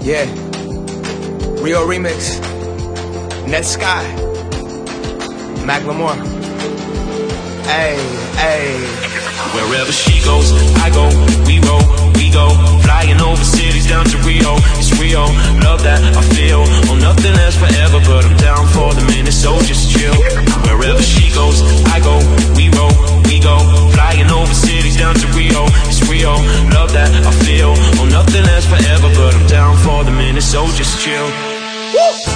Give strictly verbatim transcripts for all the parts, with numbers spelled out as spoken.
Yeah. Rio Remix. Net Sky. Macklemore. Ay, ay. Wherever she goes, I go, we roll, we go. Flying over cities down to Rio, it's Rio. Love that I feel, oh nothing lasts forever, but I'm down for the minute, so just chill. Wherever she goes, I go, we roll, we go. Flying over cities down to Rio, it's Rio. Love that I feel, oh nothing lasts forever, but I'm down for the minute, so just chill. Woo!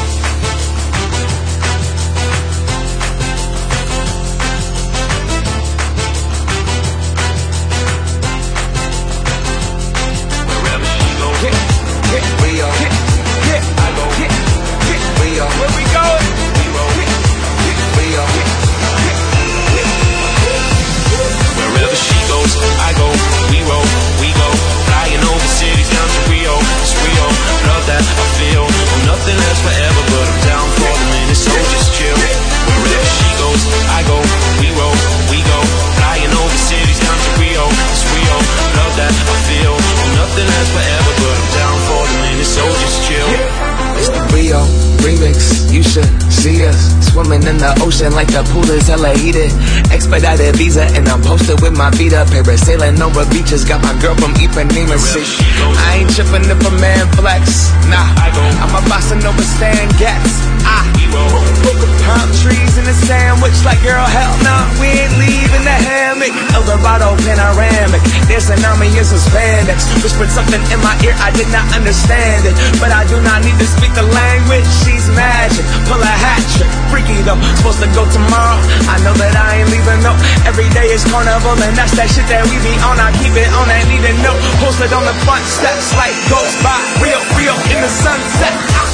Remix, you should see us swimming in the ocean like the pool is hella heated. Expedited visa and I'm posted with my feet up. Parasailing over beaches, got my girl from Ipanema. See, I ain't tripping if a man flex. Nah, I'm a boss and overstand gets. Ah, palm trees in the sandwich like girl, hell no, nah, we ain't leaving the hammock. Eldorado panoramic, there's an army in some spandex. Whispered something in my ear, I did not understand it, but I do not need to speak the language. She's magic, pull a hat trick, freaky though. Supposed to go tomorrow, I know that I ain't leaving, no. Every day is carnival and that's that shit that we be on. I keep it on, I need to know. Posted on the front steps like Ghost by Rio, Rio in the sunset. Ah.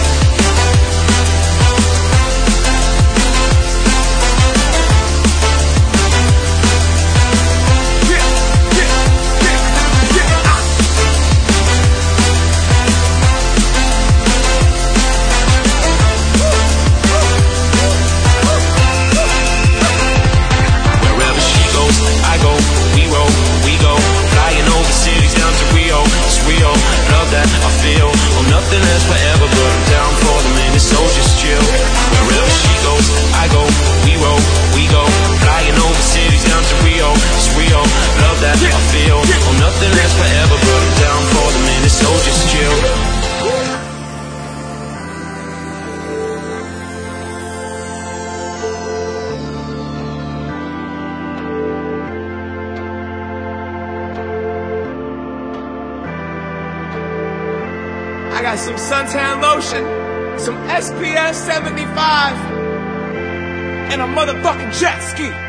Nothing lasts forever, but I'm down for the minute, so just chill. Wherever she goes, I go, we roll, we go. Flying over cities down to Rio, it's Rio. Love that I feel, oh nothing lasts forever, but I'm down for the minute, so just chill. I got some suntan lotion, some S P F seventy-five, and a motherfucking jet ski.